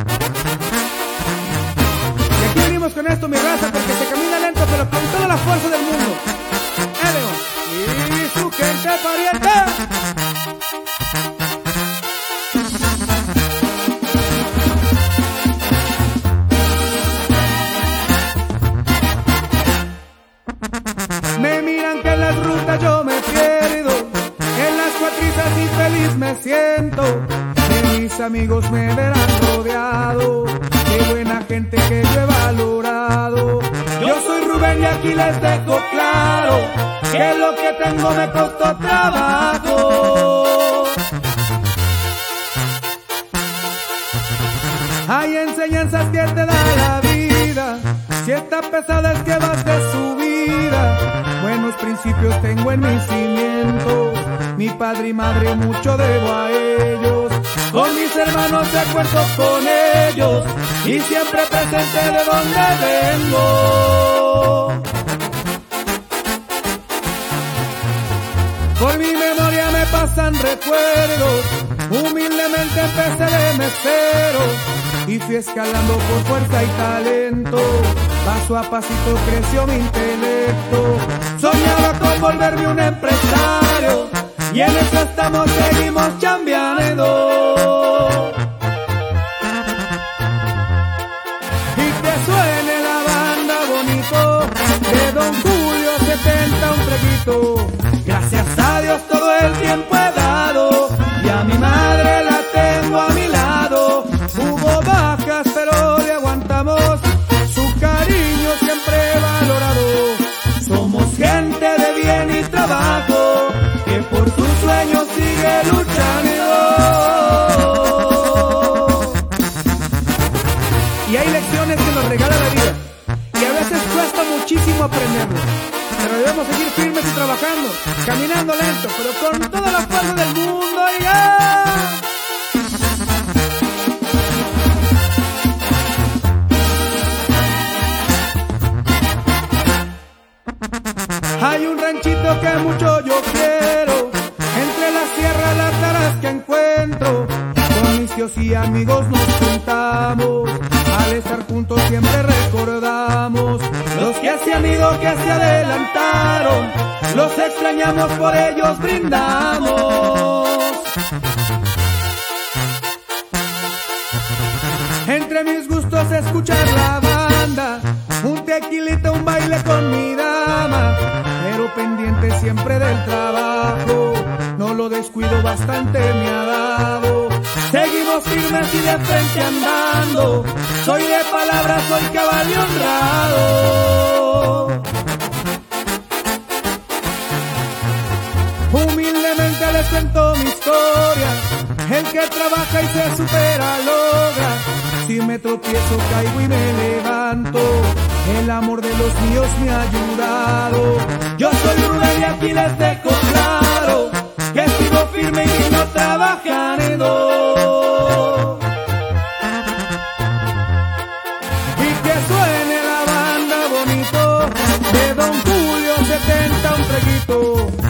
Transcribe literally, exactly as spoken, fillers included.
Y aquí venimos con esto, mi raza, porque se camina lento, pero con toda la fuerza del mundo. Eleo y su gente pariente. Me miran que en las rutas yo me pierdo, en las cuatrizas infeliz me siento, que mis amigos me verán rodeado, qué buena gente que yo he valorado. Yo soy Rubén y aquí les dejo claro, que lo que tengo me costó trabajo. Hay enseñanzas que te da la vida, si está pesada es que vas de subida. Buenos principios tengo en mis cimientos, mi padre y madre mucho debo a ellos. Con mis hermanos de acuerdo con ellos, y siempre presente de donde vengo. Por mi memoria me pasan recuerdos, humildemente empecé de mesero, y fui escalando por fuerza y talento, paso a pasito creció mi intelecto. Soñaba con volverme un empresario, y en eso estamos, seguimos chambeando. Y que suene la banda bonito, de Don Julio setenta un treguito. Gracias a Dios todo el tiempo he dado, y a mi madre la tengo a mi lado. Hubo bajas pero le aguantamos, su cariño siempre he valorado. Somos gente de bien y trabajo, que por sus sueños sigue luchando. Y hay lecciones que nos regala la vida, y a veces cuesta muchísimo aprenderlo, pero debemos seguir firmes y trabajando, caminando lento, pero con toda la fuerza del mundo. ¡Ya! Hay un ranchito que mucho yo quiero, entre la sierra las taras que encuentro. Con mis tíos y amigos nos juntamos, al estar juntos siempre recordamos los que se han ido, que se adelantaron, los extrañamos, por ellos brindamos. Entre mis gustos escuchar la banda, un tequilita, un baile con mi dama, pero pendiente siempre del trabajo, no lo descuido, bastante me ha dado. Seguimos firmes y de frente andando, soy de palabras, soy caballo honrado. Humildemente les cuento mi historia, el que trabaja y se supera logra. Si me tropiezo caigo y me levanto, el amor de los míos me ha ayudado. Yo soy Rubén y aquí les dejo claro, que sigo firme y sigo trabajando. Y que suene la banda bonito, de Don Julio setenta un treguito.